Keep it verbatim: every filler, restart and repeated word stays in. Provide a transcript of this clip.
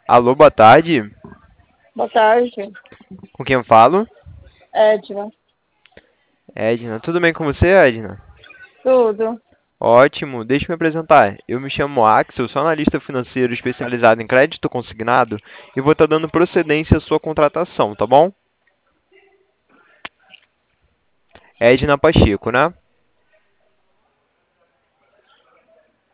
Alô, boa tarde. Boa tarde, Com quem eu falo? Edna. Edna. Tudo bem com você, Edna? Tudo. Ótimo. Deixa eu me apresentar. Eu me chamo Axel, sou analista financeiro especializado em crédito consignado e vou estar dando procedência à sua contratação, tá bom? Edna Pacheco, né?